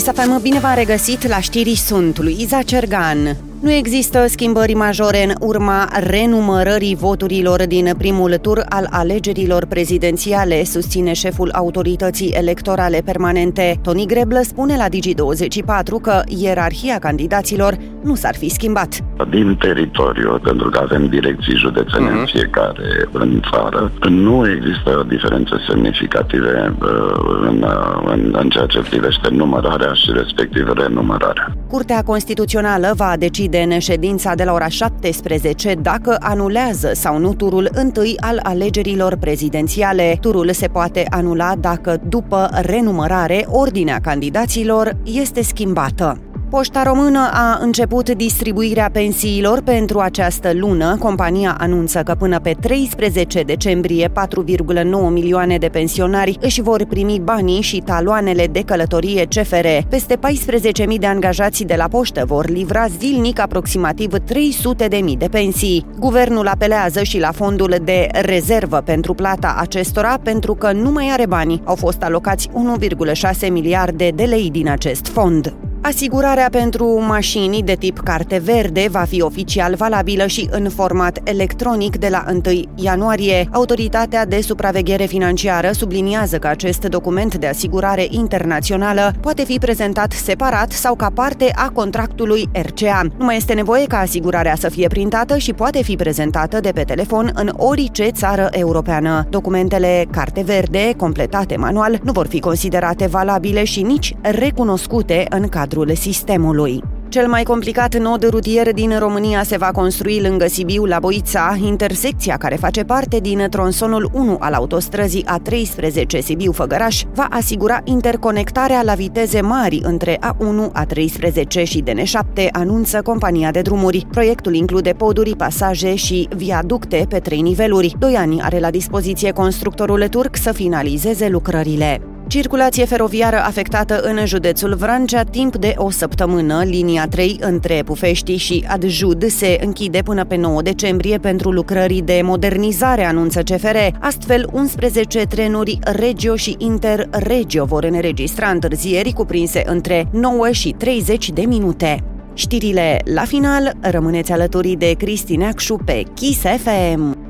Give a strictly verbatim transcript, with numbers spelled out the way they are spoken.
Kiss F M, bine v-am regăsit la știri, sunt Luiza Cergan. Nu există schimbări majore în urma renumărării voturilor din primul tur al alegerilor prezidențiale, susține șeful Autorității Electorale Permanente. Tony Greblă spune la Digi douăzeci și patru că ierarhia candidaților nu s-ar fi schimbat. Din teritoriu, pentru că avem direcții județene uh-huh. în fiecare în țară, nu există diferențe semnificative în, în, în ceea ce privește numărarea și respectiv renumărarea. Curtea Constituțională va decide în ședința de la ora șaptesprezece dacă anulează sau nu turul întâi al alegerilor prezidențiale. Turul se poate anula dacă, după renumărare, ordinea candidaților este schimbată. Poșta Română a început distribuirea pensiilor pentru această lună. Compania anunță că până pe treisprezece decembrie patru virgulă nouă milioane de pensionari își vor primi banii și taloanele de călătorie C F R. Peste paisprezece mii de angajați de la poștă vor livra zilnic aproximativ trei sute de mii de pensii. Guvernul apelează și la fondul de rezervă pentru plata acestora pentru că nu mai are bani. Au fost alocați unu virgulă șase miliarde de lei din acest fond. Asigurarea pentru mașini de tip carte verde va fi oficial valabilă și în format electronic de la întâi ianuarie. Autoritatea de supraveghere financiară subliniază că acest document de asigurare internațională poate fi prezentat separat sau ca parte a contractului R C A. Nu mai este nevoie ca asigurarea să fie printată și poate fi prezentată de pe telefon în orice țară europeană. Documentele carte verde, completate manual, nu vor fi considerate valabile și nici recunoscute în cadrul sistemului. Cel mai complicat nod rutier din România se va construi lângă Sibiu, la Boița. Intersecția care face parte din tronsonul unu al autostrăzii A treisprezece Sibiu-Făgăraș va asigura interconectarea la viteze mari între A unu, A treisprezece și D N șapte, anunță compania de drumuri. Proiectul include poduri, pasaje și viaducte pe trei niveluri. Doi ani are la dispoziție constructorul turc să finalizeze lucrările. Circulație feroviară afectată în județul Vrancea timp de o săptămână. Linia trei între Pufești și Adjud se închide până pe nouă decembrie pentru lucrări de modernizare, anunță C F R. Astfel, unsprezece trenuri Regio și Interregio vor înregistra întârzieri cuprinse între nouă și treizeci de minute. Știrile la final, rămâneți alături de Cristi Neacșu pe Kiss F M.